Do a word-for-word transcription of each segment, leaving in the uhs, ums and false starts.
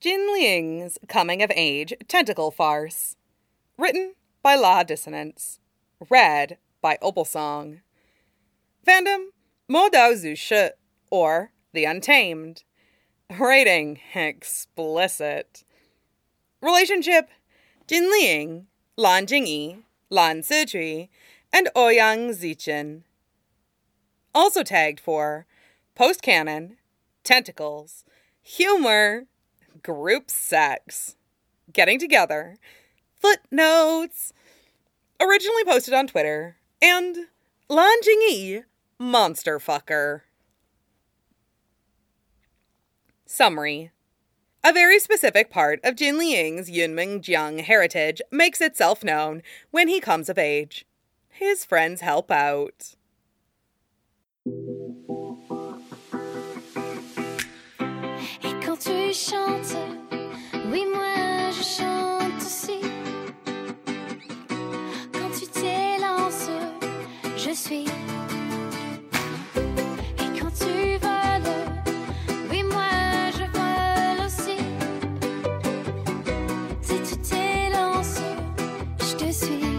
Jin Liang's coming-of-age tentacle farce. Written by La Dissonance. Read by Opalsong. Fandom, Mo Dao Zhu Shi, or The Untamed. Rating, explicit. Relationship, Jin Liang, Lan Jingyi, Lan Sijui, and Ouyang Zichen. Also tagged for post-canon, tentacles, humor, group sex, getting together, footnotes, originally posted on Twitter, and Lan Jingyi, monster fucker. Summary. A very specific part of Jin Liang's Yunmeng-jiang heritage makes itself known when he comes of age. His friends help out. Et quand tu chantes, oui moi je chante aussi. Quand tu t'élances, je suis. Et quand tu voles, oui moi je vole aussi. Si tu t'élances, je te suis.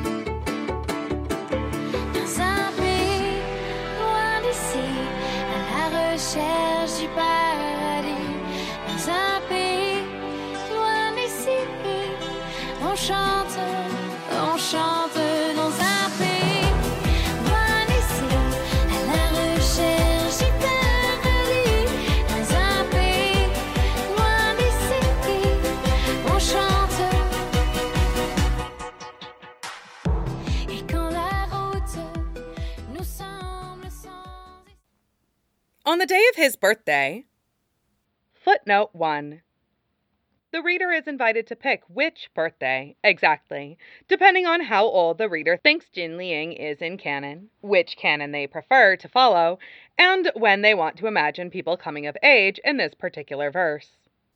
Dans un pays loin d'ici, à la recherche du paradis. Dans un pays loin d'ici, on chante, on chante dans un pays loin d'ici, à la recherche du paradis. Dans un pays loin d'ici, on chante. Et quand la route nous semble sans... On the day of his birthday, footnote one. The reader is invited to pick which birthday, exactly, depending on how old the reader thinks Jin Liang is in canon, which canon they prefer to follow, and when they want to imagine people coming of age in this particular verse.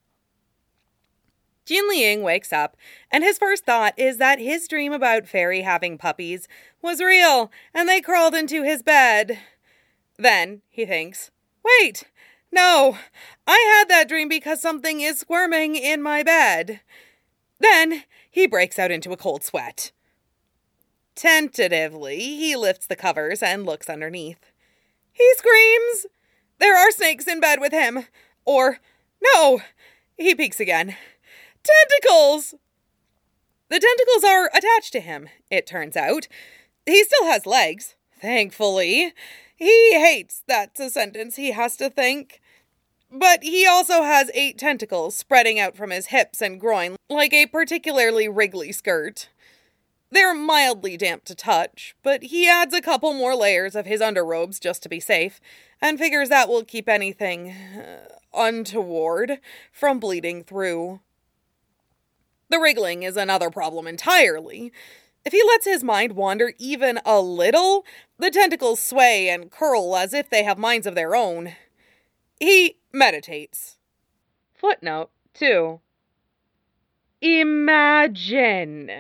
Jin Liang wakes up, and his first thought is that his dream about Fairy having puppies was real, and they crawled into his bed. Then he thinks, wait, no, I had that dream because something is squirming in my bed. Then he breaks out into a cold sweat. Tentatively, he lifts the covers and looks underneath. He screams. There are snakes in bed with him. Or, no, he peeks again. Tentacles! The tentacles are attached to him, it turns out. He still has legs, thankfully. He hates that's a sentence he has to think. But he also has eight tentacles spreading out from his hips and groin like a particularly wriggly skirt. They're mildly damp to touch, but he adds a couple more layers of his underrobes just to be safe, and figures that will keep anything uh, untoward from bleeding through. The wriggling is another problem entirely. If he lets his mind wander even a little, the tentacles sway and curl as if they have minds of their own. He meditates. Footnote two. Imagine.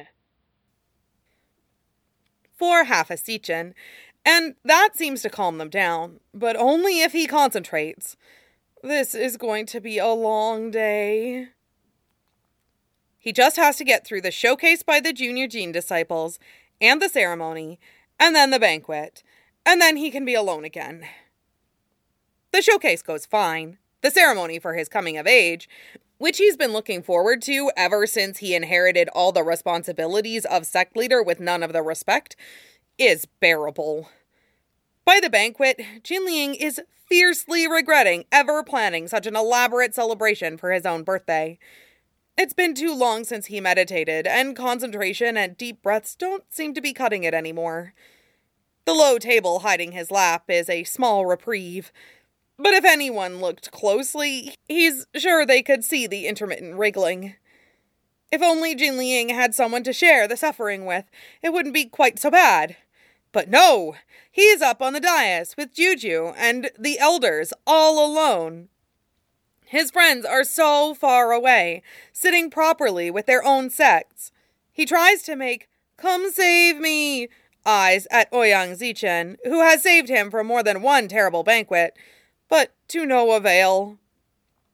For half a Sichin, and that seems to calm them down, but only if he concentrates. This is going to be a long day. He just has to get through the showcase by the Junior Gene disciples, and the ceremony, and then the banquet, and then he can be alone again. The showcase goes fine. The ceremony for his coming of age, which he's been looking forward to ever since he inherited all the responsibilities of sect leader with none of the respect, is bearable. By the banquet, Jin Liang is fiercely regretting ever planning such an elaborate celebration for his own birthday. It's been too long since he meditated, and concentration and deep breaths don't seem to be cutting it anymore. The low table hiding his lap is a small reprieve, but if anyone looked closely, he's sure they could see the intermittent wriggling. If only Jin Liang had someone to share the suffering with, it wouldn't be quite so bad. But no! He's up on the dais with Juju and the elders all alone. His friends are so far away, sitting properly with their own sects. He tries to make "come save me" eyes at Ouyang Zichen, who has saved him from more than one terrible banquet, but to no avail.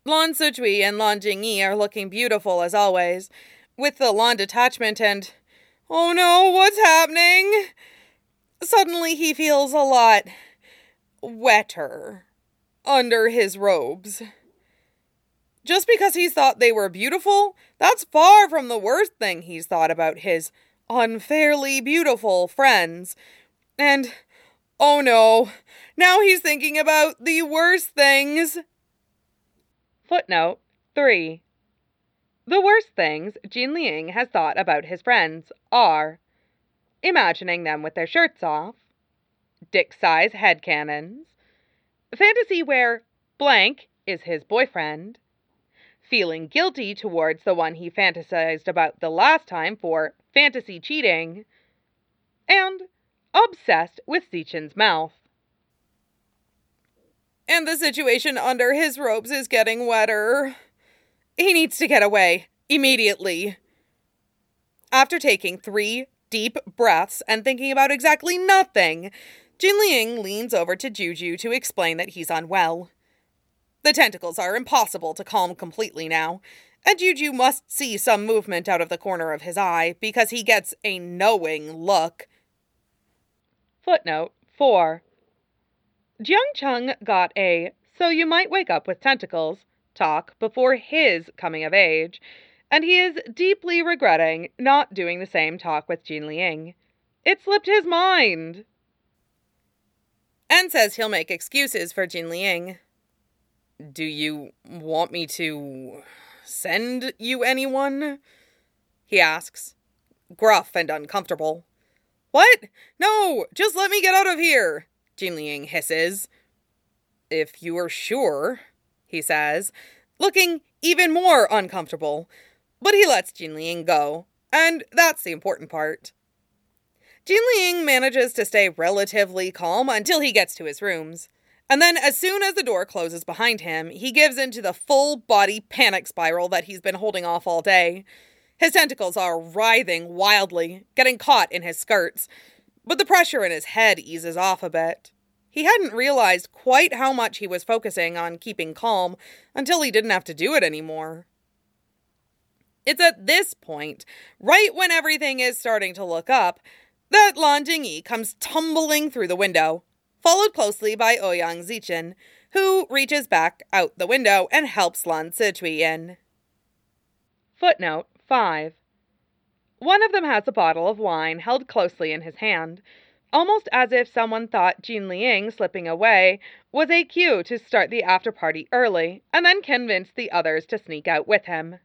Lan Sujui and Lan Jingyi are looking beautiful as always, with the Lan detachment and, oh no, what's happening? Suddenly he feels a lot wetter under his robes. Just because he's thought they were beautiful, that's far from the worst thing he's thought about his unfairly beautiful friends. And, oh no, now he's thinking about the worst things. Footnote three. The worst things Jin Liang has thought about his friends are imagining them with their shirts off, dick-size headcanons, fantasy where blank is his boyfriend, feeling guilty towards the one he fantasized about the last time for fantasy cheating, and obsessed with Zichen's mouth. And the situation under his robes is getting wetter. He needs to get away, immediately. After taking three deep breaths and thinking about exactly nothing, Jin Liang leans over to Juju to explain that he's unwell. The tentacles are impossible to calm completely now, and Juju must see some movement out of the corner of his eye because he gets a knowing look. Footnote four. Jiang Cheng got a "so you might wake up with tentacles" talk before his coming of age, and he is deeply regretting not doing the same talk with Jin Liang. It slipped his mind. And says he'll make excuses for Jin Liang. Do you want me to send you anyone? He asks, gruff and uncomfortable. What? No, just let me get out of here, Jin Liang hisses. If you are sure, he says, looking even more uncomfortable. But he lets Jin Liang go, and that's the important part. Jin Liang manages to stay relatively calm until he gets to his rooms. And then as soon as the door closes behind him, he gives into the full-body panic spiral that he's been holding off all day. His tentacles are writhing wildly, getting caught in his skirts, but the pressure in his head eases off a bit. He hadn't realized quite how much he was focusing on keeping calm until he didn't have to do it anymore. It's at this point, right when everything is starting to look up, that Lan Jingyi comes tumbling through the window, followed closely by Ouyang Zichen, who reaches back out the window and helps Lan Sijui in. Footnote five. One of them has a bottle of wine held closely in his hand, almost as if someone thought Jin Liang slipping away was a cue to start the after-party early, and then convince the others to sneak out with him.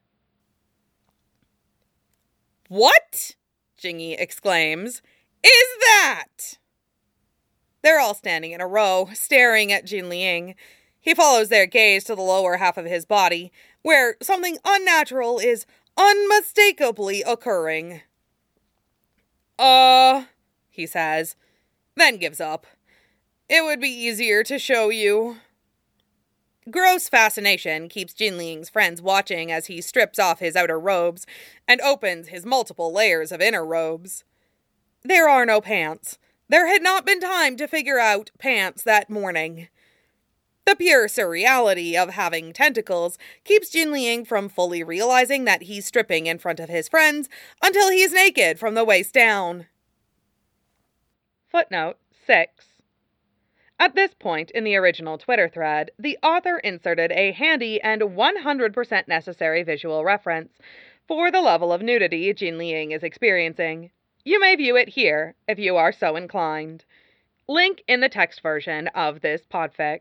What? Jingyi exclaims. Is that? They're all standing in a row, staring at Jin Liang. He follows their gaze to the lower half of his body, where something unnatural is unmistakably occurring. Uh, he says, then gives up. It would be easier to show you. Gross fascination keeps Jin Liang's friends watching as he strips off his outer robes and opens his multiple layers of inner robes. There are no pants. There had not been time to figure out pants that morning. The pure surreality of having tentacles keeps Jin Liang from fully realizing that he's stripping in front of his friends until he's naked from the waist down. Footnote six. At this point in the original Twitter thread, the author inserted a handy and one hundred percent necessary visual reference for the level of nudity Jin Liang is experiencing. You may view it here if you are so inclined. Link in the text version of this podfic.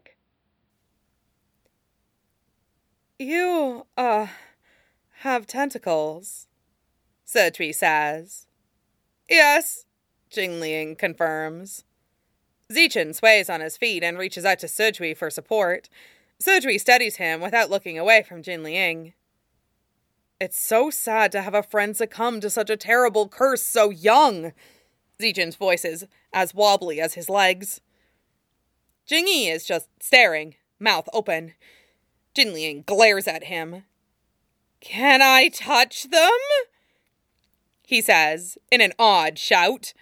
You, uh, have tentacles, Sijui says. Yes, Jin Liang confirms. Zichen sways on his feet and reaches out to Sijui for support. Sijui steadies him without looking away from Jin Liang. It's so sad to have a friend succumb to such a terrible curse so young, Zichen's voice is as wobbly as his legs. Jingyi is just staring, mouth open. Jin Liang glares at him. Can I touch them? He says, in an odd shout.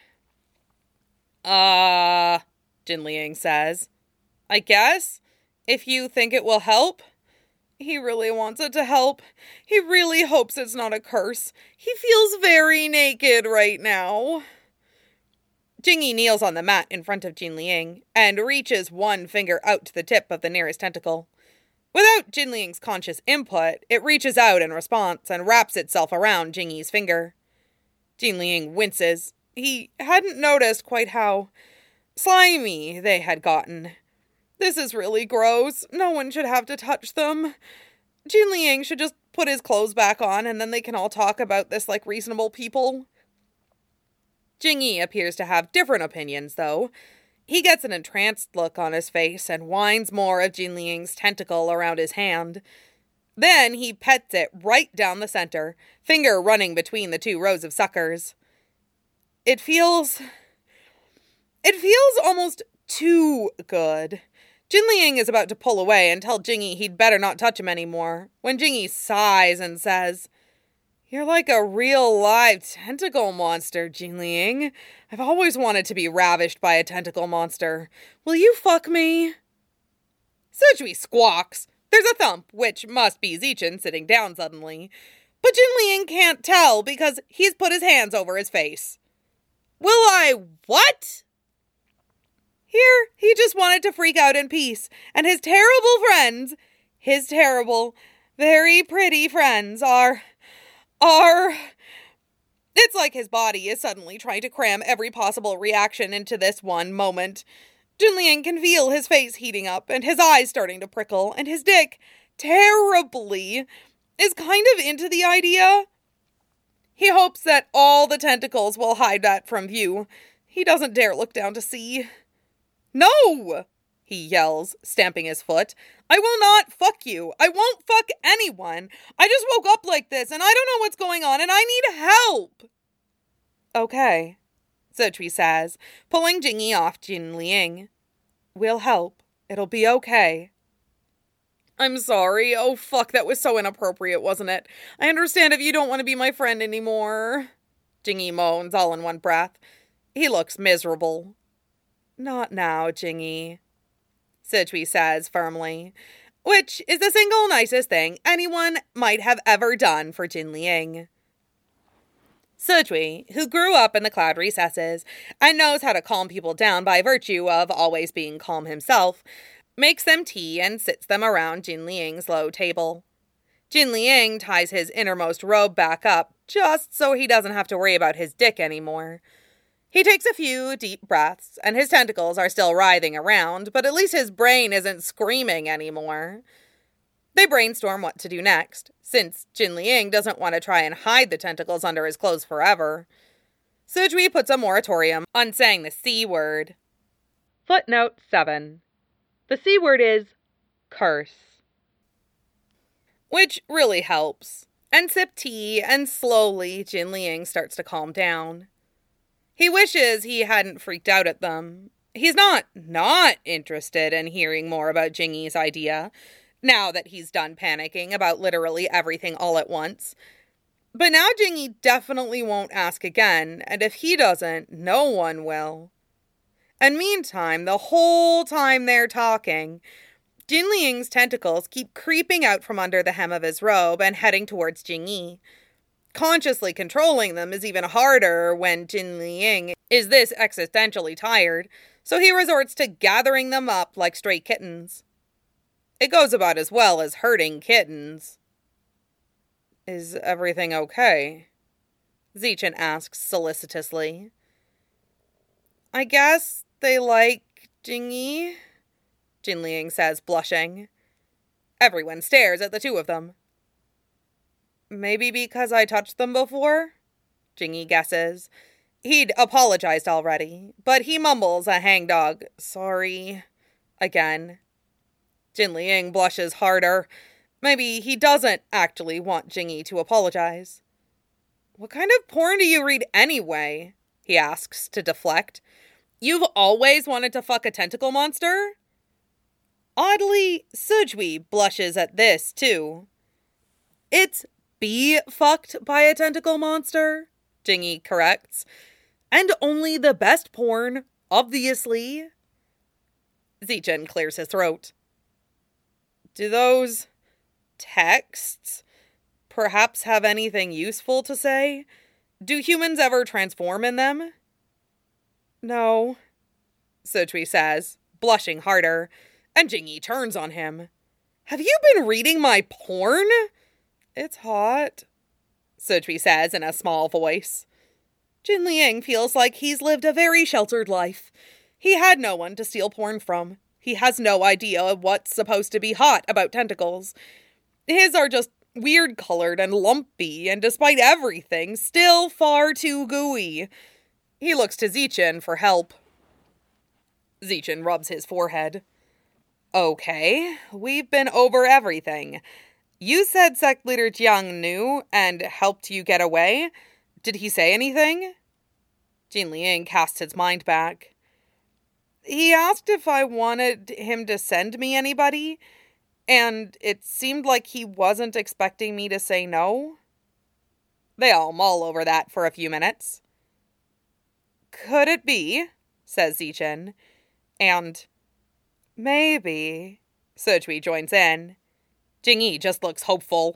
Uh, Jin Liang says. I guess, if you think it will help. He really wants it to help. He really hopes it's not a curse. He feels very naked right now. Jingyi kneels on the mat in front of Jin Liang and reaches one finger out to the tip of the nearest tentacle. Without Jin Liang's conscious input, it reaches out in response and wraps itself around Jingyi's finger. Jin Liang winces. He hadn't noticed quite how slimy they had gotten. This is really gross. No one should have to touch them. Jin Liang should just put his clothes back on and then they can all talk about this like reasonable people. Jingyi appears to have different opinions, though. He gets an entranced look on his face and whines more of Jin Liang's tentacle around his hand. Then he pets it right down the center, finger running between the two rows of suckers. It feels... It feels almost too good. Jin Liang is about to pull away and tell Jingyi he'd better not touch him anymore, when Jingyi sighs and says, "You're like a real live tentacle monster, Jin Liang. I've always wanted to be ravished by a tentacle monster. Will you fuck me?" Sujui squawks. There's a thump, which must be Zichen sitting down suddenly. But Jin Liang can't tell because he's put his hands over his face. Will I what? Here, he just wanted to freak out in peace, and his terrible friends, his terrible, very pretty friends are, are... It's like his body is suddenly trying to cram every possible reaction into this one moment. Jin Liang can feel his face heating up, and his eyes starting to prickle, and his dick, terribly, is kind of into the idea. He hopes that all the tentacles will hide that from view. He doesn't dare look down to see. "No!" he yells, stamping his foot. "I will not fuck you. I won't fuck anyone. I just woke up like this, and I don't know what's going on, and I need help." "Okay," Sojui says, pulling Jingyi off Jin Liang. "We'll help. It'll be okay." "I'm sorry. Oh, fuck, that was so inappropriate, wasn't it? I understand if you don't want to be my friend anymore." Jingyi moans all in one breath. He looks miserable. "Not now, Jingyi," Sojui says firmly, which is the single nicest thing anyone might have ever done for Jin Liang. Sojui, who grew up in the cloud recesses and knows how to calm people down by virtue of always being calm himself, makes them tea and sits them around Jin Liang's low table. Jin Liang ties his innermost robe back up just so he doesn't have to worry about his dick anymore. He takes a few deep breaths, and his tentacles are still writhing around, but at least his brain isn't screaming anymore. They brainstorm what to do next, since Jin Liang doesn't want to try and hide the tentacles under his clothes forever. Sujui puts a moratorium on saying the C word. Footnote seven. The C word is curse. Which really helps. And sip tea, and slowly Jin Liang starts to calm down. He wishes he hadn't freaked out at them. He's not not interested in hearing more about Jingyi's idea, now that he's done panicking about literally everything all at once. But now Jingyi definitely won't ask again, and if he doesn't, no one will. And meantime, the whole time they're talking, Jin Liang's tentacles keep creeping out from under the hem of his robe and heading towards Jingyi. Consciously controlling them is even harder when Jin Liang is this existentially tired, so he resorts to gathering them up like stray kittens. It goes about as well as herding kittens. "Is everything okay?" Zichen asks solicitously. "I guess they like Jingyi," Jin Liang says, blushing. Everyone stares at the two of them. "Maybe because I touched them before?" Jingyi guesses. He'd apologized already, but he mumbles a hangdog, "Sorry," again. Jin Liang blushes harder. Maybe he doesn't actually want Jingyi to apologize. "What kind of porn do you read anyway?" he asks to deflect. "You've always wanted to fuck a tentacle monster?" Oddly, Sujui blushes at this, too. "It's be fucked by a tentacle monster," Jingyi corrects. "And only the best porn, obviously." Zichen clears his throat. "Do those texts? Perhaps have anything useful to say? Do humans ever transform in them? No, Sojui says, blushing harder, and Jingyi turns on him. Have you been reading my porn? It's hot, Sojui says in a small voice. Jin Liang feels like he's lived a very sheltered life. He had no one to steal porn from. He has no idea what's supposed to be hot about tentacles. His are just weird colored and lumpy, and despite everything, still far too gooey. He looks to Zichen for help. Zichen rubs his forehead. Okay, we've been over everything. You said sect leader Jiang knew and helped you get away. Did he say anything? Jin Liang cast his mind back. He asked if I wanted him to send me anybody, and it seemed like he wasn't expecting me to say no. They all mull over that for a few minutes. Could it be, says Zichen, and maybe, Sojui joins in. Jingyi just looks hopeful.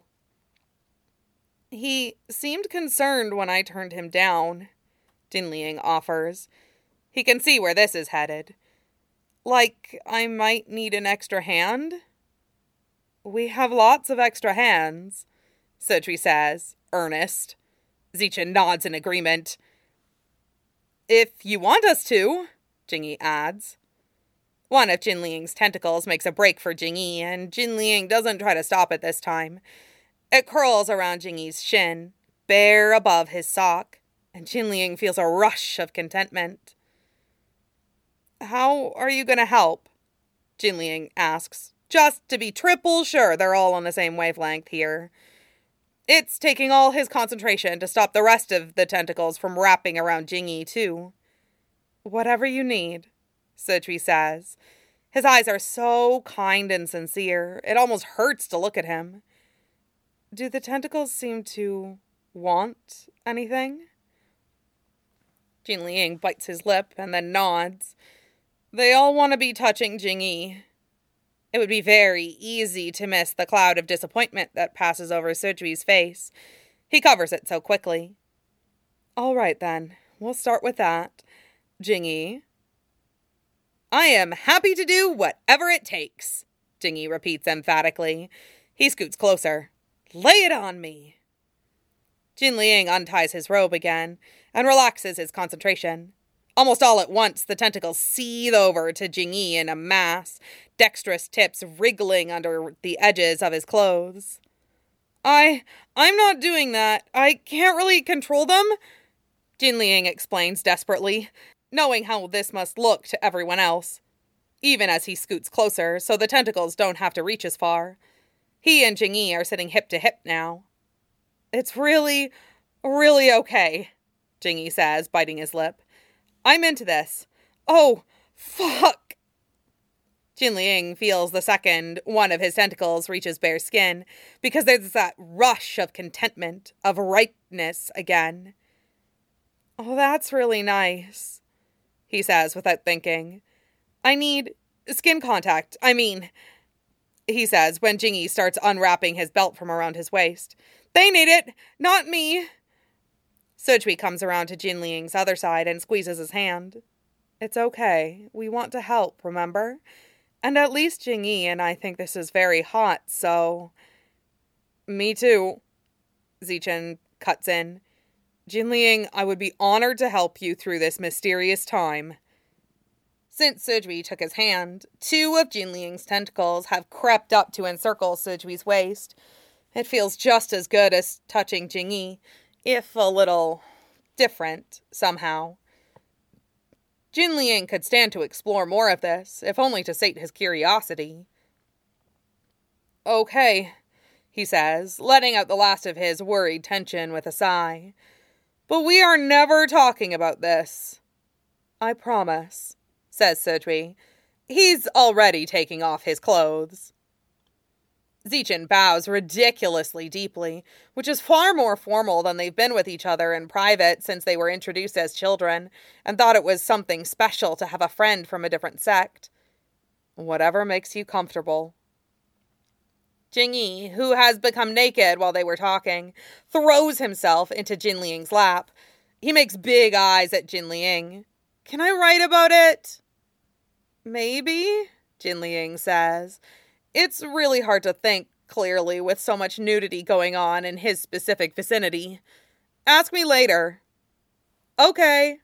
He seemed concerned when I turned him down, Jin Liang offers. He can see where this is headed. Like I might need an extra hand? We have lots of extra hands, Sojui says, earnest. Zichen nods in agreement. If you want us to, Jingyi adds. One of Jin Liang's tentacles makes a break for Jingyi, and Jin Liang doesn't try to stop it this time. It curls around Jingyi's shin, bare above his sock, and Jin Liang feels a rush of contentment. How are you going to help? Jin Liang asks, just to be triple sure they're all on the same wavelength here. It's taking all his concentration to stop the rest of the tentacles from wrapping around Jingyi, too. Whatever you need, Sojui says. His eyes are so kind and sincere, it almost hurts to look at him. Do the tentacles seem to want anything? Jin Liang bites his lip and then nods. They all want to be touching Jingyi. It would be very easy to miss the cloud of disappointment that passes over Sojui's face. He covers it so quickly. All right, then. We'll start with that. Jingyi. I am happy to do whatever it takes, Jingyi repeats emphatically. He scoots closer. Lay it on me. Jin Liang unties his robe again and relaxes his concentration. Almost all at once, the tentacles seethe over to Jingyi in a mass, dexterous tips wriggling under the edges of his clothes. I... I'm not doing that. I can't really control them, Jin Liang explains desperately, knowing how this must look to everyone else, even as he scoots closer so the tentacles don't have to reach as far. He and Jingyi are sitting hip to hip now. It's really, really okay, Jingyi says, biting his lip. I'm into this. Oh, fuck. Jin Liang feels the second one of his tentacles reaches bare skin, because there's that rush of contentment, of ripeness again. Oh, that's really nice, he says without thinking. I need skin contact, I mean, he says when Jingyi starts unwrapping his belt from around his waist. They need it, not me. Sojui comes around to Jin Liang's other side and squeezes his hand. It's okay. We want to help, remember? And at least Jingyi and I think this is very hot, so... Me too, Zichen cuts in. Jin Liang, I would be honored to help you through this mysterious time. Since Sojui took his hand, two of Jin Liang's tentacles have crept up to encircle Sojui's waist. It feels just as good as touching Jingyi, if a little different, somehow. Jin Liang could stand to explore more of this, if only to sate his curiosity. Okay, he says, letting out the last of his worried tension with a sigh. But we are never talking about this. I promise, says Sojui. He's already taking off his clothes. Zichen bows ridiculously deeply, which is far more formal than they've been with each other in private since they were introduced as children, and thought it was something special to have a friend from a different sect. Whatever makes you comfortable. Jingyi, who has become naked while they were talking, throws himself into Jin Liang's lap. He makes big eyes at Jin Liang. Can I write about it? Maybe, Jin Liang says. It's really hard to think clearly with so much nudity going on in his specific vicinity. Ask me later. Okay.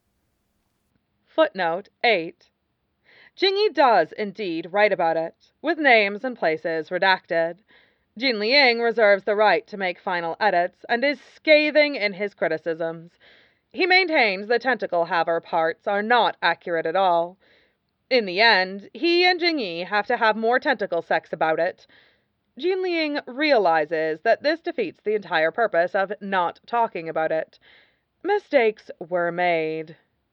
Footnote eight. Jingyi does indeed write about it, with names and places redacted. Jin Liang reserves the right to make final edits and is scathing in his criticisms. He maintains the tentacle haver parts are not accurate at all. In the end, he and Jingyi have to have more tentacle sex about it. Jin Liang realizes that this defeats the entire purpose of not talking about it. Mistakes were made.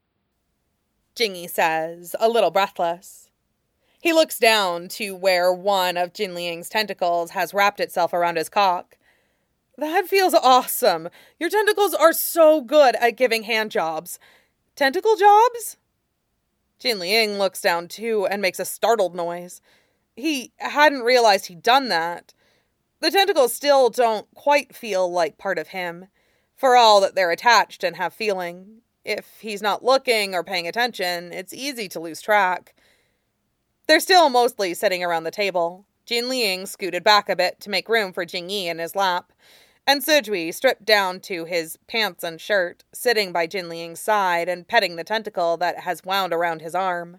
Jingyi says, a little breathless. He looks down to where one of Jin Liang's tentacles has wrapped itself around his cock. That feels awesome. Your tentacles are so good at giving hand jobs. Tentacle jobs? Jin Liang looks down too and makes a startled noise. He hadn't realized he'd done that. The tentacles still don't quite feel like part of him, for all that they're attached and have feeling. If he's not looking or paying attention, it's easy to lose track. They're still mostly sitting around the table. Jin Liang scooted back a bit to make room for Jingyi in his lap, and Sujui stripped down to his pants and shirt, sitting by Jin Liang's side and petting the tentacle that has wound around his arm.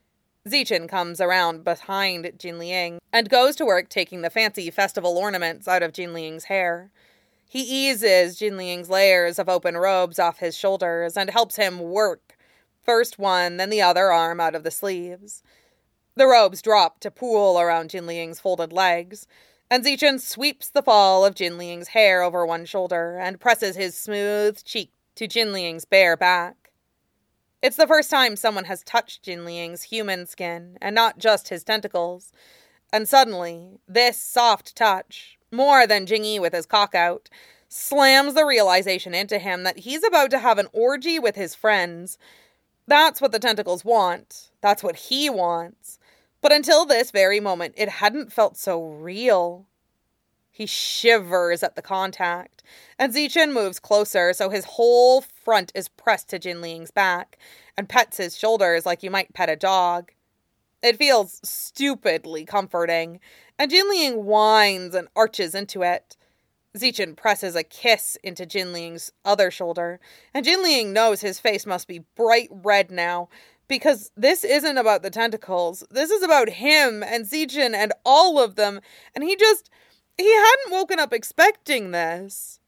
Zichen comes around behind Jin Liang and goes to work taking the fancy festival ornaments out of Jin Liang's hair. He eases Jin Liang's layers of open robes off his shoulders and helps him work, first one, then the other arm out of the sleeves. The robes drop to pool around Jin Liang's folded legs, and Zichen sweeps the fall of Jin Liang's hair over one shoulder and presses his smooth cheek to Jin Liang's bare back. It's the first time someone has touched Jin Liang's human skin, and not just his tentacles, and suddenly, this soft touch, more than Jingyi with his cock out, slams the realization into him that he's about to have an orgy with his friends. That's what the tentacles want. That's what he wants. But until this very moment, it hadn't felt so real. He shivers at the contact, and Zichen moves closer so his whole front is pressed to Jin Liang's back and pets his shoulders like you might pet a dog. It feels stupidly comforting, and Jin Liang whines and arches into it. Zichen presses a kiss into Jin Liang's other shoulder, and Jin Liang knows his face must be bright red now, because this isn't about the tentacles. This is about him and Zichen and all of them, and he just, he hadn't woken up expecting this.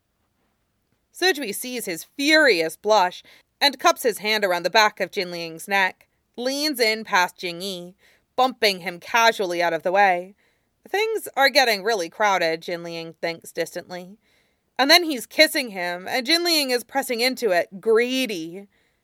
Sujui sees his furious blush and cups his hand around the back of Jin Liang's neck, leans in past Jingyi, bumping him casually out of the way. Things are getting really crowded, Jin Liang thinks distantly. And then he's kissing him, and Jin Liang is pressing into it, greedy.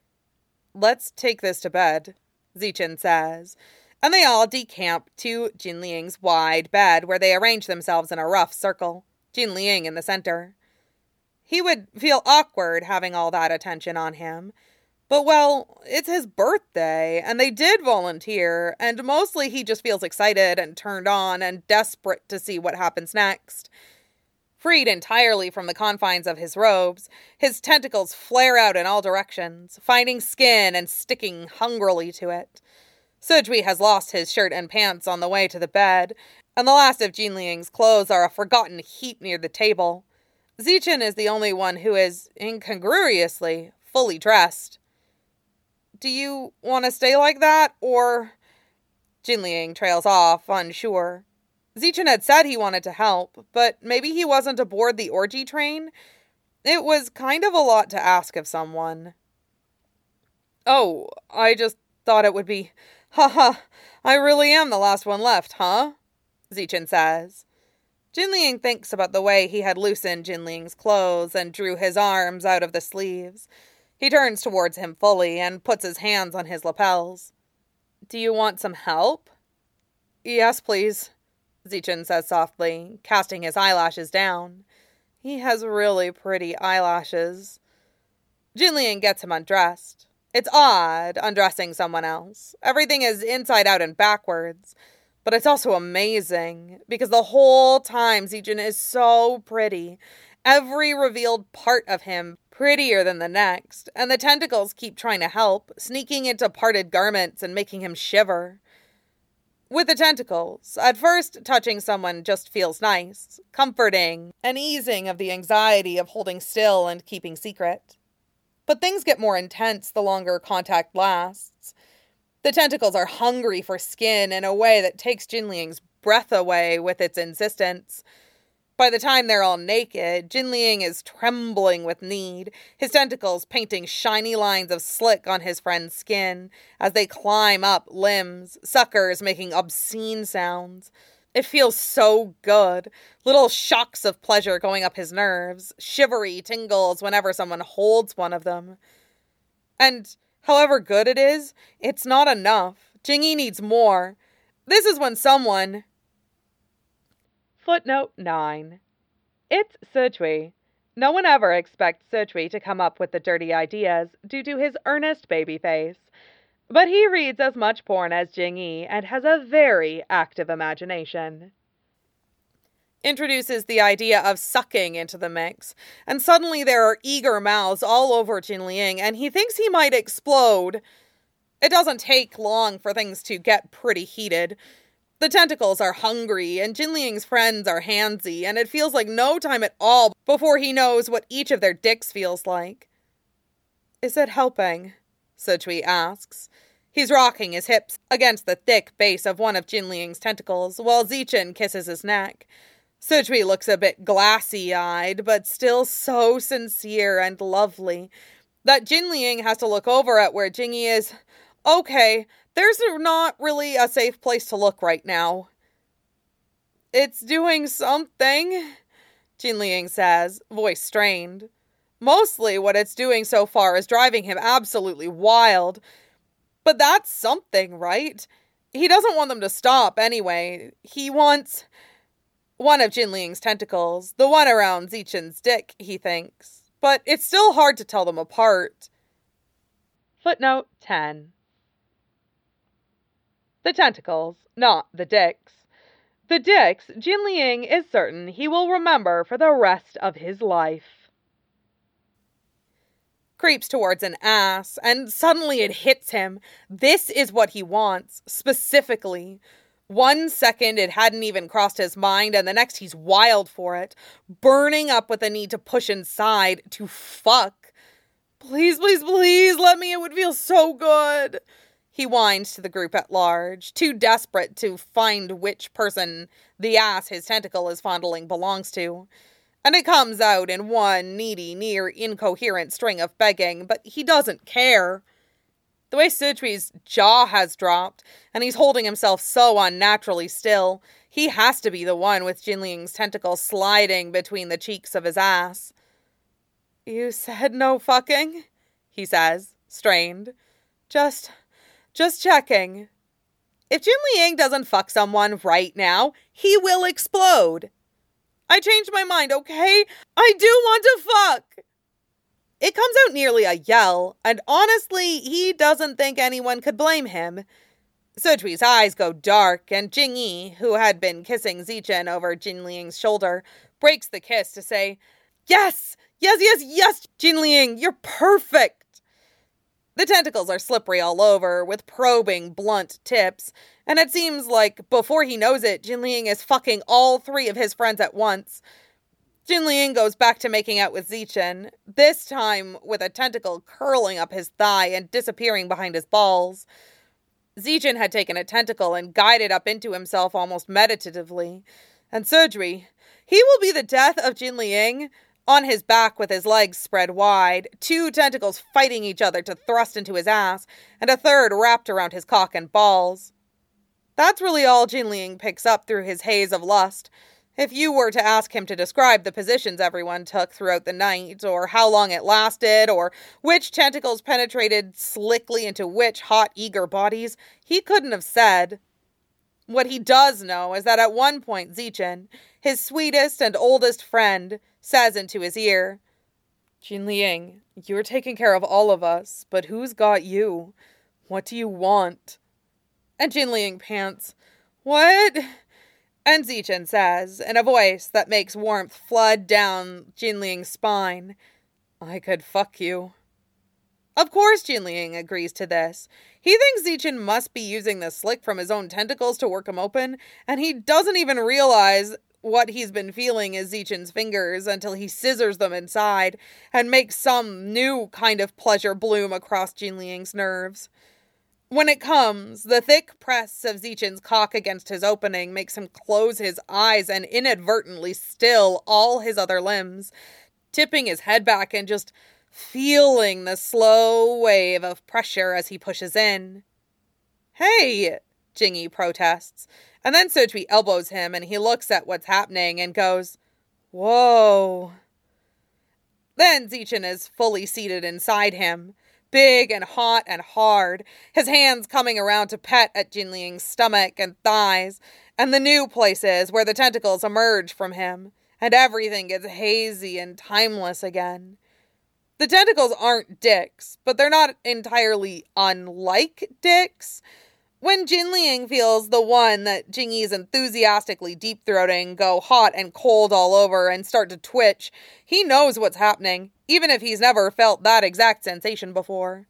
Let's take this to bed, Zichen says, and they all decamp to Jin Liang's wide bed, where they arrange themselves in a rough circle, Jin Liang in the center. He would feel awkward having all that attention on him. But, well, it's his birthday, and they did volunteer, and mostly he just feels excited and turned on and desperate to see what happens next. Freed entirely from the confines of his robes, his tentacles flare out in all directions, finding skin and sticking hungrily to it. Sujui has lost his shirt and pants on the way to the bed, and the last of Jin Liang's clothes are a forgotten heap near the table. Zichen is the only one who is, incongruously, fully dressed. Do you want to stay like that, or... Jin Liang trails off, unsure. Zichen had said he wanted to help, but maybe he wasn't aboard the orgy train. It was kind of a lot to ask of someone. Oh, I just thought it would be... Haha, I really am the last one left, huh? Zichen says. Jin Liang thinks about the way he had loosened Jin Liang's clothes and drew his arms out of the sleeves. He turns towards him fully and puts his hands on his lapels. Do you want some help? Yes, please, Zichen says softly, casting his eyelashes down. He has really pretty eyelashes. Jin Liang gets him undressed. It's odd, undressing someone else. Everything is inside out and backwards. But it's also amazing, because the whole time Zichen is so pretty. Every revealed part of him prettier than the next, and the tentacles keep trying to help, sneaking into parted garments and making him shiver. With the tentacles, at first touching someone just feels nice, comforting, and easing of the anxiety of holding still and keeping secret. But things get more intense the longer contact lasts. The tentacles are hungry for skin in a way that takes Jinling's breath away with its insistence. By the time they're all naked, Jinling is trembling with need, his tentacles painting shiny lines of slick on his friend's skin as they climb up limbs, suckers making obscene sounds. It feels so good, little shocks of pleasure going up his nerves, shivery tingles whenever someone holds one of them. And however good it is, it's not enough. Jingy needs more. This is when someone... Footnote nine. It's Sejui. No one ever expects Sejui to come up with the dirty ideas due to his earnest baby face, but he reads as much porn as Jingyi and has a very active imagination. Introduces the idea of sucking into the mix, and suddenly there are eager mouths all over Jinliang, and he thinks he might explode. It doesn't take long for things to get pretty heated. The tentacles are hungry, and Jinliang's friends are handsy, and it feels like no time at all before he knows what each of their dicks feels like. "Is it helping?" Sejui asks. He's rocking his hips against the thick base of one of Jinliang's tentacles, while Zichen kisses his neck. Sejui looks a bit glassy-eyed, but still so sincere and lovely, that Jinliang has to look over at where Jingyi is. Okay, there's not really a safe place to look right now. "It's doing something," Jinliang says, voice strained. Mostly what it's doing so far is driving him absolutely wild. But that's something, right? He doesn't want them to stop anyway. He wants one of Jinliang's tentacles, the one around Zichen's dick, he thinks. But it's still hard to tell them apart. Footnote ten. The tentacles, not the dicks. The dicks, Jinliang is certain he will remember for the rest of his life. Creeps towards an ass, and suddenly it hits him. This is what he wants, specifically. One second it hadn't even crossed his mind, and the next he's wild for it, burning up with the need to push inside, to fuck. "Please, please, please, let me, it would feel so good." He whines to the group at large, too desperate to find which person the ass his tentacle is fondling belongs to. And it comes out in one needy, near incoherent string of begging, but he doesn't care. The way Sejui's jaw has dropped, and he's holding himself so unnaturally still, he has to be the one with Jinliang's tentacle sliding between the cheeks of his ass. "You said no fucking?" he says, strained. Just... Just checking. If Jinliang doesn't fuck someone right now, he will explode. I changed my mind, okay? I do want to fuck. It comes out nearly a yell, and honestly, he doesn't think anyone could blame him. Sejui's eyes go dark, and Jingyi, who had been kissing Zichen over Jinliang's shoulder, breaks the kiss to say, "Yes! Yes, yes, yes, Jinliang, you're perfect!" The tentacles are slippery all over, with probing, blunt tips, and it seems like, before he knows it, Jinliang is fucking all three of his friends at once. Jinliang goes back to making out with Zichen, this time with a tentacle curling up his thigh and disappearing behind his balls. Zichen had taken a tentacle and guided up into himself almost meditatively. And Sejui, he will be the death of Jinliang, on his back with his legs spread wide, two tentacles fighting each other to thrust into his ass, and a third wrapped around his cock and balls. That's really all Jinliang picks up through his haze of lust. If you were to ask him to describe the positions everyone took throughout the night, or how long it lasted, or which tentacles penetrated slickly into which hot, eager bodies, he couldn't have said. What he does know is that at one point Zichen, his sweetest and oldest friend, says into his ear, "Jinliang, you're taking care of all of us, but who's got you? What do you want?" And Jinliang pants, What? And Zichen says, in a voice that makes warmth flood down Jinling's spine, I could fuck you. Of course Jinling agrees to this. He thinks Zichen must be using the slick from his own tentacles to work him open, and he doesn't even realize what he's been feeling is Zichen's fingers until he scissors them inside and makes some new kind of pleasure bloom across Jinling's nerves. When it comes, the thick press of Zichen's cock against his opening makes him close his eyes and inadvertently still all his other limbs, tipping his head back and just feeling the slow wave of pressure as he pushes in. Hey, Jingy protests, and then Sojui elbows him and he looks at what's happening and goes, whoa. Then Zichen is fully seated inside him, big and hot and hard, his hands coming around to pet at Jinling's stomach and thighs, and the new places where the tentacles emerge from him, and everything gets hazy and timeless again. The tentacles aren't dicks, but they're not entirely unlike dicks. When Jinling feels the one that Jingy's enthusiastically deep-throating go hot and cold all over and start to twitch, he knows what's happening, even if he's never felt that exact sensation before.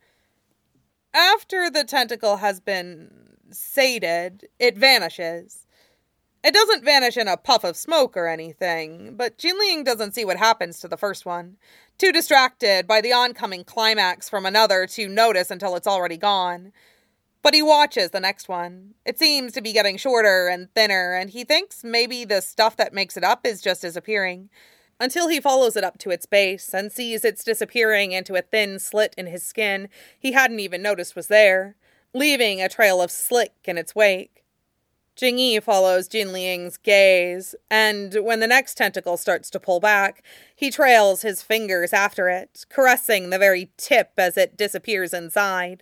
After the tentacle has been sated, it vanishes. It doesn't vanish in a puff of smoke or anything, but Jinling doesn't see what happens to the first one, too distracted by the oncoming climax from another to notice until it's already gone. But he watches the next one. It seems to be getting shorter and thinner, and he thinks maybe the stuff that makes it up is just disappearing, until he follows it up to its base and sees it's disappearing into a thin slit in his skin he hadn't even noticed was there, leaving a trail of slick in its wake. Jingyi follows Jinling's gaze, and when the next tentacle starts to pull back, he trails his fingers after it, caressing the very tip as it disappears inside.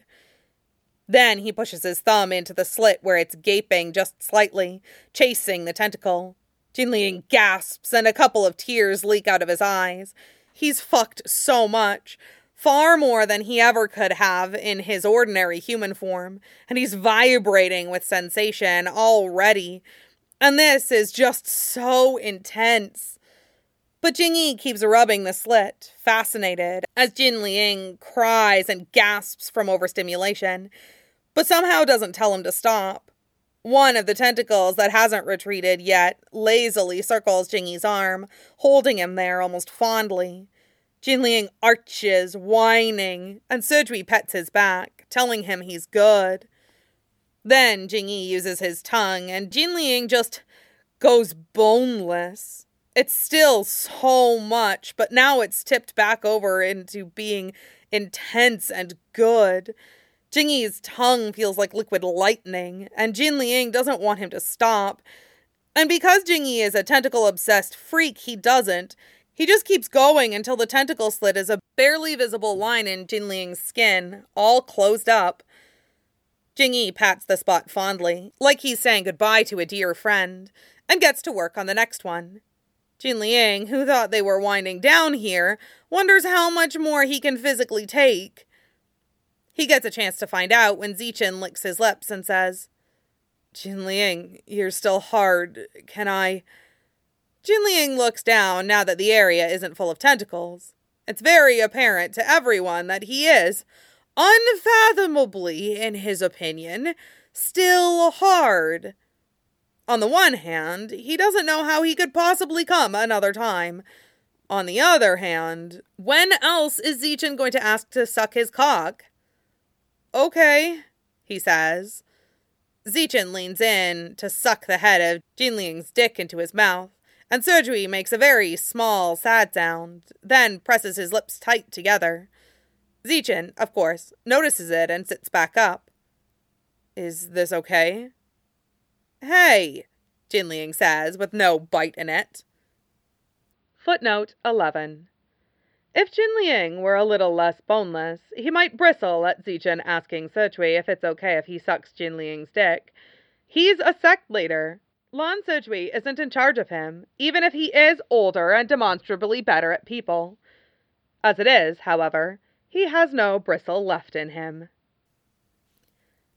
Then he pushes his thumb into the slit where it's gaping just slightly, chasing the tentacle. Jinling gasps and a couple of tears leak out of his eyes. He's fucked so much, far more than he ever could have in his ordinary human form, and he's vibrating with sensation already. And this is just so intense. But Jingyi keeps rubbing the slit, fascinated, as Jinling cries and gasps from overstimulation, but somehow doesn't tell him to stop. One of the tentacles that hasn't retreated yet lazily circles Jingyi's arm, holding him there almost fondly. Jinling arches, whining, and Sojui pets his back, telling him he's good. Then Jingyi uses his tongue, and Jinling just goes boneless. It's still so much, but now it's tipped back over into being intense and good. Jingyi's tongue feels like liquid lightning, and Jinling doesn't want him to stop. And because Jingyi is a tentacle-obsessed freak, he doesn't. He just keeps going until the tentacle slit is a barely visible line in Jinling's skin, all closed up. Jingyi pats the spot fondly, like he's saying goodbye to a dear friend, and gets to work on the next one. Jinling, who thought they were winding down here, wonders how much more he can physically take. He gets a chance to find out when Zichen licks his lips and says, Jinling, you're still hard. Can I... Jinling looks down now that the area isn't full of tentacles. It's very apparent to everyone that he is, unfathomably, in his opinion, still hard. On the one hand, he doesn't know how he could possibly come another time. On the other hand, when else is Zichen going to ask to suck his cock? Okay, he says. Zichen leans in to suck the head of Jinling's dick into his mouth, and Sojui makes a very small, sad sound, then presses his lips tight together. Zichen, of course, notices it and sits back up. Is this okay? Hey, Jinling says, with no bite in it. Footnote eleven. If Jinling were a little less boneless, he might bristle at Zichen asking Sojui if it's okay if he sucks Jinling's dick. He's a sect leader. Lan Sojui isn't in charge of him, even if he is older and demonstrably better at people. As it is, however, he has no bristle left in him.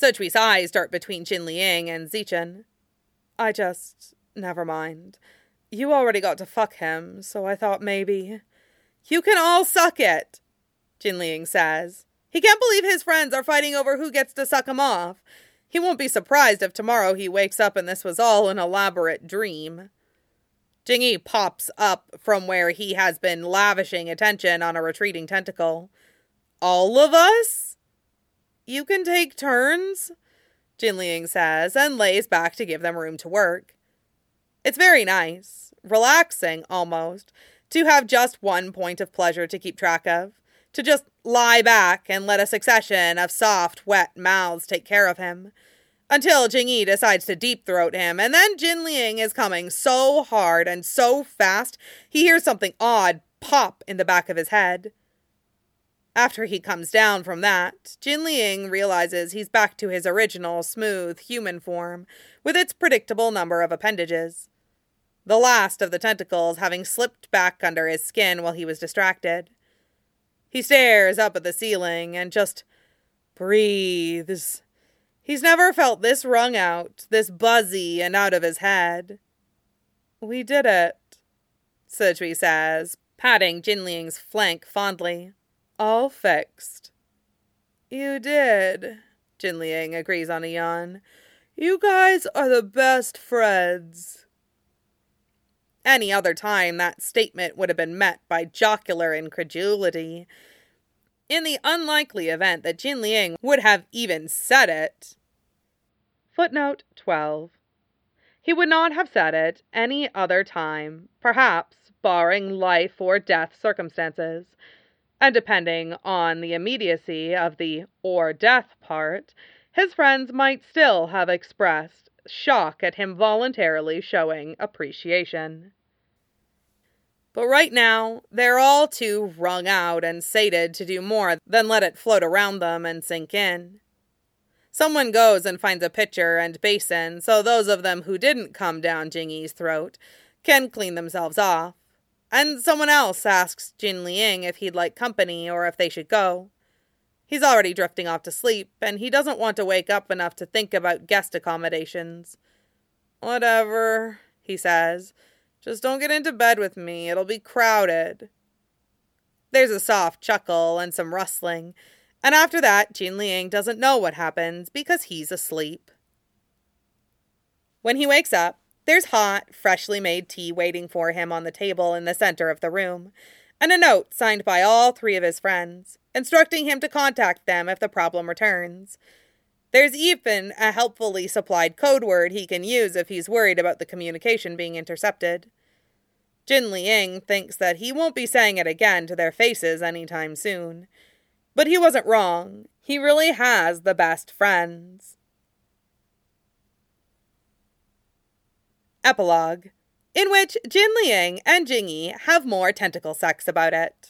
Sejui's eyes dart between Jin Liang and Zichen. I just... never mind. You already got to fuck him, so I thought maybe... You can all suck it, Jin Liang says. He can't believe his friends are fighting over who gets to suck him off. He won't be surprised if tomorrow he wakes up and this was all an elaborate dream. Jingyi pops up from where he has been lavishing attention on a retreating tentacle. All of us? You can take turns, Jin Liang says, and lays back to give them room to work. It's very nice, relaxing almost, to have just one point of pleasure to keep track of, to just lie back and let a succession of soft, wet mouths take care of him, until Jingyi decides to deep-throat him, and then Jin Liang is coming so hard and so fast, he hears something odd pop in the back of his head. After he comes down from that, Jin Liang realizes he's back to his original, smooth, human form, with its predictable number of appendages. The last of the tentacles having slipped back under his skin while he was distracted. He stares up at the ceiling and just breathes. He's never felt this wrung out, this buzzy and out of his head. We did it, Sejui says, patting Jin Liang's flank fondly. All fixed. You did, Jin Liang agrees on a yawn. You guys are the best friends. Any other time, that statement would have been met by jocular incredulity. In the unlikely event that Jin Liang would have even said it. Footnote twelve. He would not have said it any other time, perhaps barring life or death circumstances, and depending on the immediacy of the or death part, his friends might still have expressed shock at him voluntarily showing appreciation. But right now, they're all too wrung out and sated to do more than let it float around them and sink in. Someone goes and finds a pitcher and basin so those of them who didn't come down Jingyi's throat can clean themselves off. And someone else asks Jin Liang if he'd like company or if they should go. He's already drifting off to sleep, and he doesn't want to wake up enough to think about guest accommodations. Whatever, he says. Just don't get into bed with me. It'll be crowded. There's a soft chuckle and some rustling, and after that, Jin Liang doesn't know what happens because he's asleep. When he wakes up, there's hot, freshly made tea waiting for him on the table in the center of the room, and a note signed by all three of his friends, instructing him to contact them if the problem returns. There's even a helpfully supplied code word he can use if he's worried about the communication being intercepted. Jin Liang thinks that he won't be saying it again to their faces anytime soon. But he wasn't wrong. He really has the best friends. Epilogue, in which Jin Liang and Jingyi have more tentacle sex about it.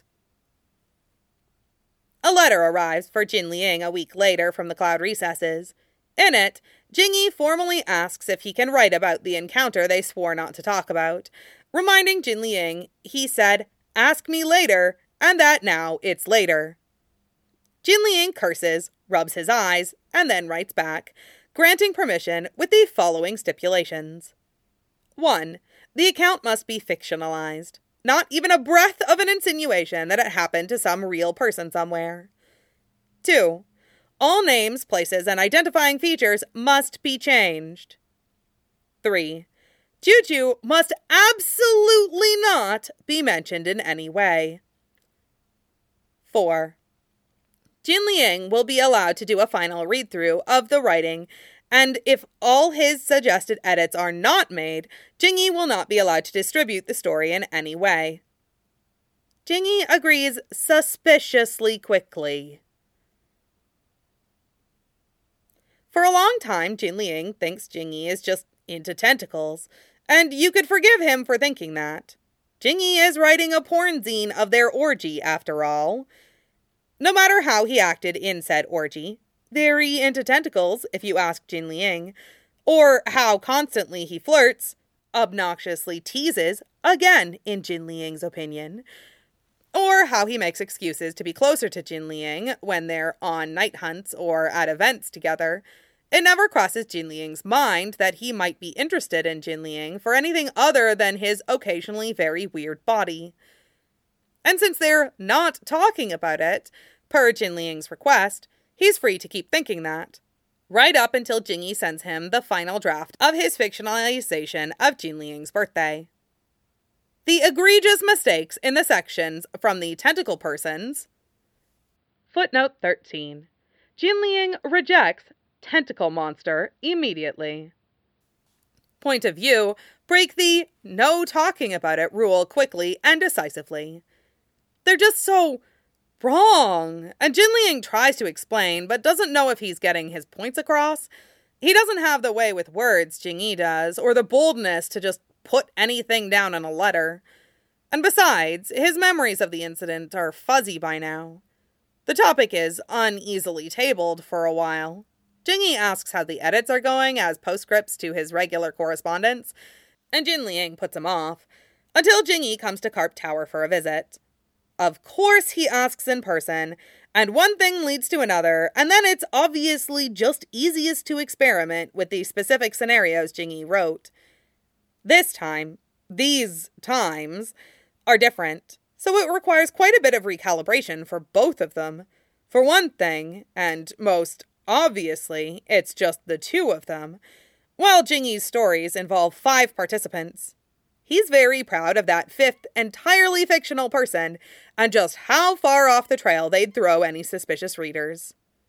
A letter arrives for Jin Liang a week later from the cloud recesses. In it, Jingyi formally asks if he can write about the encounter they swore not to talk about, reminding Jin Liang he said, "Ask me later," and that now it's later. Jin Liang curses, rubs his eyes, and then writes back, granting permission with the following stipulations. one. The account must be fictionalized. Not even a breath of an insinuation that it happened to some real person somewhere. two. All names, places, and identifying features must be changed. three. Juju must absolutely not be mentioned in any way. four. Jin Liang will be allowed to do a final read-through of the writing, and if all his suggested edits are not made, Jingyi will not be allowed to distribute the story in any way. Jingyi agrees suspiciously quickly. For a long time, Jin Liang thinks Jingyi is just into tentacles, and you could forgive him for thinking that. Jingyi is writing a porn zine of their orgy, after all. No matter how he acted in said orgy, very into tentacles, if you ask Jin Liang, or how constantly he flirts, obnoxiously teases, again in Jin Liang's opinion, or how he makes excuses to be closer to Jin Liang when they're on night hunts or at events together, It never crosses Jin Liang's mind that he might be interested in Jin Liang for anything other than his occasionally very weird body. And since they're not talking about it, per Jin Liang's request, he's free to keep thinking that. Right up until Jingy sends him the final draft of his fictionalization of Jin Liang's birthday. The egregious mistakes in the sections from the tentacle persons. Footnote thirteen. Jin Liang rejects tentacle monster immediately. Point of view break the no talking about it rule quickly and decisively. They're just so wrong. And Jin Liang tries to explain, but doesn't know if he's getting his points across. He doesn't have the way with words Jingyi does, or the boldness to just put anything down in a letter. And besides, his memories of the incident are fuzzy by now. The topic is uneasily tabled for a while. Jingy asks how the edits are going as postscripts to his regular correspondence, and Jin Liang puts him off, until Jingy comes to Carp Tower for a visit. Of course he asks in person, and one thing leads to another, and then it's obviously just easiest to experiment with the specific scenarios Jingy wrote. This time, these times, are different, so it requires quite a bit of recalibration for both of them. For one thing, and most obviously, it's just the two of them, while Jingy's stories involve five participants. He's very proud of that fifth entirely fictional person, and just how far off the trail they'd throw any suspicious readers.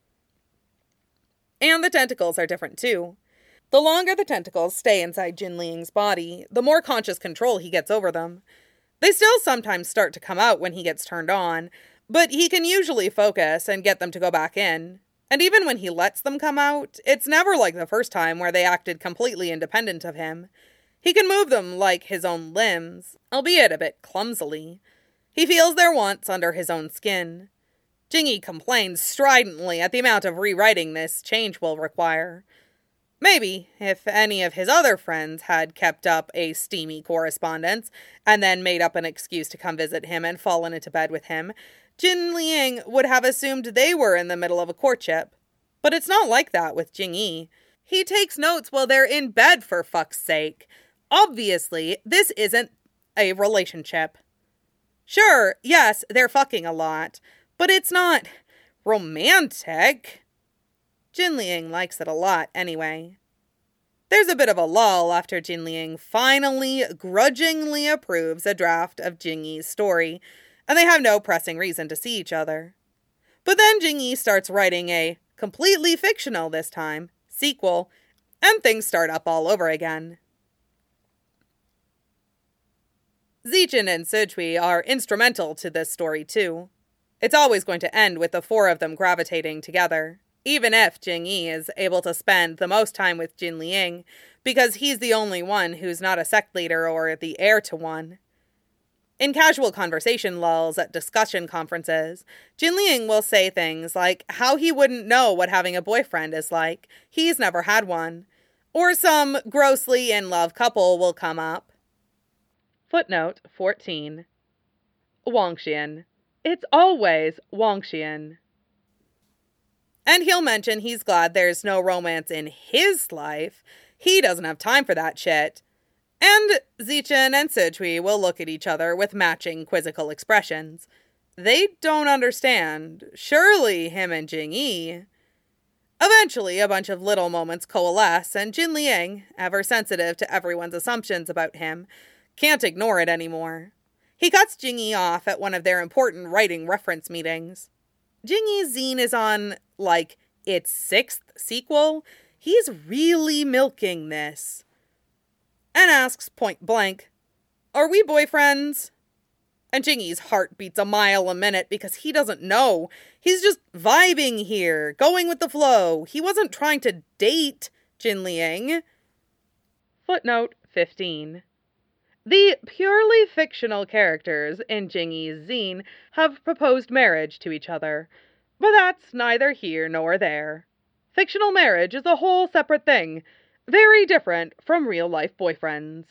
And the tentacles are different too. The longer the tentacles stay inside Jin Liang's body, the more conscious control he gets over them. They still sometimes start to come out when he gets turned on, but he can usually focus and get them to go back in. And even when he lets them come out, it's never like the first time where they acted completely independent of him. He can move them like his own limbs, albeit a bit clumsily. He feels their wants under his own skin. Jingy complains stridently at the amount of rewriting this change will require. Maybe, if any of his other friends had kept up a steamy correspondence, and then made up an excuse to come visit him and fallen into bed with him, Jin Liang would have assumed they were in the middle of a courtship. But it's not like that with Jingyi. He takes notes while they're in bed, for fuck's sake. Obviously, this isn't a relationship. Sure, yes, they're fucking a lot, but it's not romantic. Jin Liang likes it a lot anyway. There's a bit of a lull after Jin Liang finally grudgingly approves a draft of Jingyi's story, and they have no pressing reason to see each other. But then Jingyi starts writing a, completely fictional this time, sequel, and things start up all over again. Zichen and Sujui are instrumental to this story too. It's always going to end with the four of them gravitating together, even if Jingyi is able to spend the most time with Jin Liang, because he's the only one who's not a sect leader or the heir to one. In casual conversation lulls at discussion conferences, Jin Liang will say things like how he wouldn't know what having a boyfriend is like, he's never had one, or some grossly in love couple will come up. Footnote fourteen. Wangxian. It's always Wangxian. And he'll mention he's glad there's no romance in his life. He doesn't have time for that shit. And Zichen and Sujui will look at each other with matching quizzical expressions. They don't understand. Surely him and Jingyi. Eventually, a bunch of little moments coalesce, and Jin Liang, ever sensitive to everyone's assumptions about him, can't ignore it anymore. He cuts Jingyi off at one of their important writing reference meetings. Jingyi's zine is on, like, its sixth sequel. He's really milking this. And asks point blank, "Are we boyfriends?" And Jingyi's heart beats a mile a minute because he doesn't know. He's just vibing here, going with the flow. He wasn't trying to date Jin Liang. Footnote fifteen. The purely fictional characters in Jingyi's zine have proposed marriage to each other, but that's neither here nor there. Fictional marriage is a whole separate thing, very different from real-life boyfriends.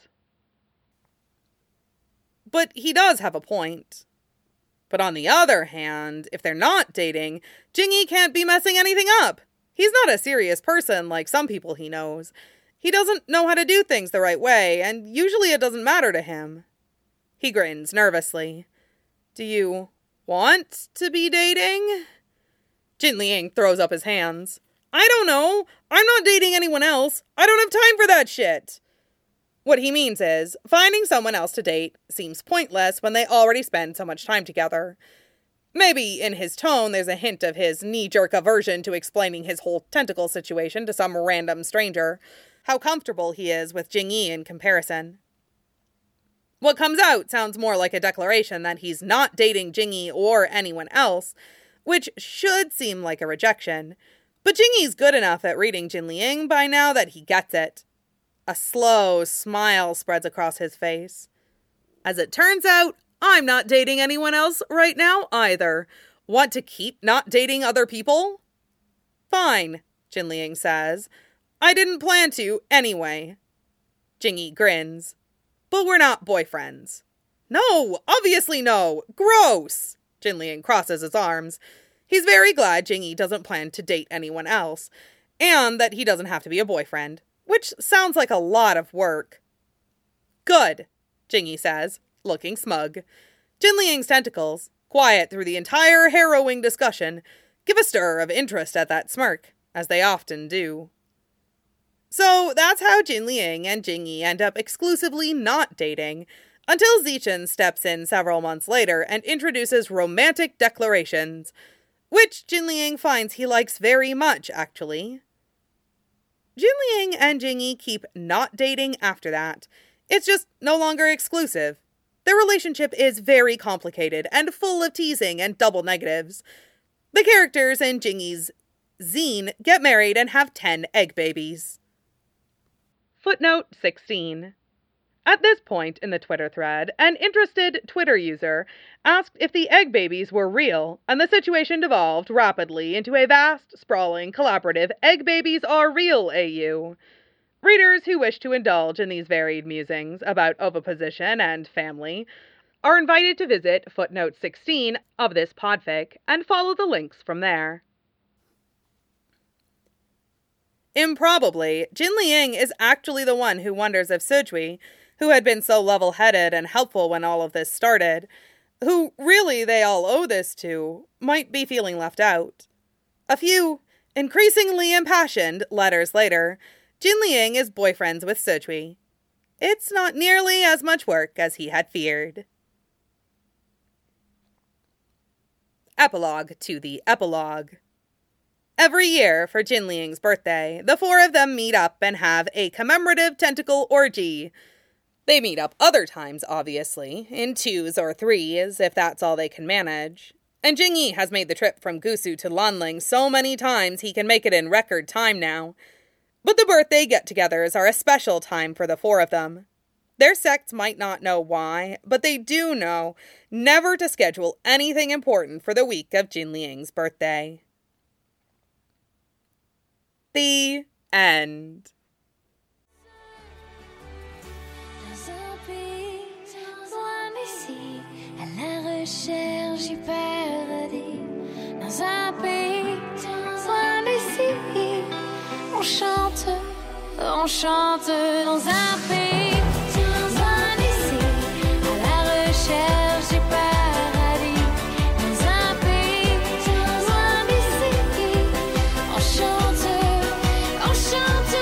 But he does have a point. But on the other hand, if they're not dating, Jingyi can't be messing anything up. He's not a serious person like some people he knows. He doesn't know how to do things the right way, and usually it doesn't matter to him. He grins nervously. Do you want to be dating? Jin Liang throws up his hands. I don't know. I'm not dating anyone else. I don't have time for that shit. What he means is, finding someone else to date seems pointless when they already spend so much time together. Maybe in his tone there's a hint of his knee-jerk aversion to explaining his whole tentacle situation to some random stranger, how comfortable he is with Jingyi in comparison. What comes out sounds more like a declaration that he's not dating Jingyi or anyone else, which should seem like a rejection, but Jingyi's good enough at reading Jin Liang by now that he gets it. A slow smile spreads across his face. As it turns out, I'm not dating anyone else right now either. Want to keep not dating other people? Fine, Jin Liang says. I didn't plan to anyway. Jingyi grins. But we're not boyfriends. No, obviously no. Gross. Jin Liang crosses his arms. He's very glad Jingyi doesn't plan to date anyone else, and that he doesn't have to be a boyfriend, which sounds like a lot of work. Good, Jingyi says, looking smug. Jin Liang's tentacles, quiet through the entire harrowing discussion, give a stir of interest at that smirk, as they often do. So that's how Jin Liang and Jingyi end up exclusively not dating, until Zichen steps in several months later and introduces romantic declarations, which Jin Liang finds he likes very much, actually. Jin Liang and Jingyi keep not dating after that. It's just no longer exclusive. Their relationship is very complicated and full of teasing and double negatives. The characters in Jingyi's zine get married and have ten egg babies. Footnote sixteen. At this point in the Twitter thread, an interested Twitter user asked if the egg babies were real, and the situation devolved rapidly into a vast, sprawling, collaborative Egg Babies Are Real A U. Readers who wish to indulge in these varied musings about oviposition and family are invited to visit footnote sixteen of this podfic and follow the links from there. Improbably, Jin Liang is actually the one who wonders if Sujui, who had been so level-headed and helpful when all of this started, who really they all owe this to, might be feeling left out. A few increasingly impassioned letters later, Jin Liang is boyfriends with Sujui. It's not nearly as much work as he had feared. Epilogue to the epilogue. Every year for Jin Liang's birthday, the four of them meet up and have a commemorative tentacle orgy. They meet up other times, obviously, in twos or threes, if that's all they can manage. And Jingyi has made the trip from Gusu to Lanling so many times he can make it in record time now. But the birthday get-togethers are a special time for the four of them. Their sects might not know why, but they do know never to schedule anything important for the week of Jin Liang's birthday. The end. Recherche du paradis dans un pays loin d'ici. On chante, on chante dans un pays loin d'ici. À la recherche du paradis dans un pays loin d'ici. On chante, on chante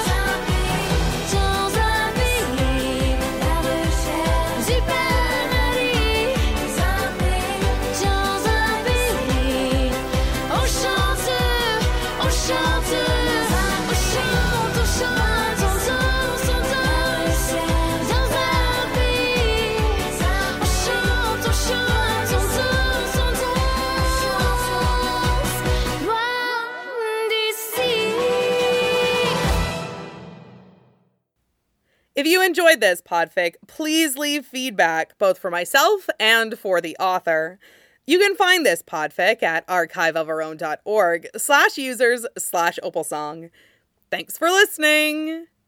dans un pays à la recherche du paradis. If you enjoyed this podfic, please leave feedback, both for myself and for the author. You can find this podfic at archiveofourOwn.org slash users slash opalsong. Thanks for listening!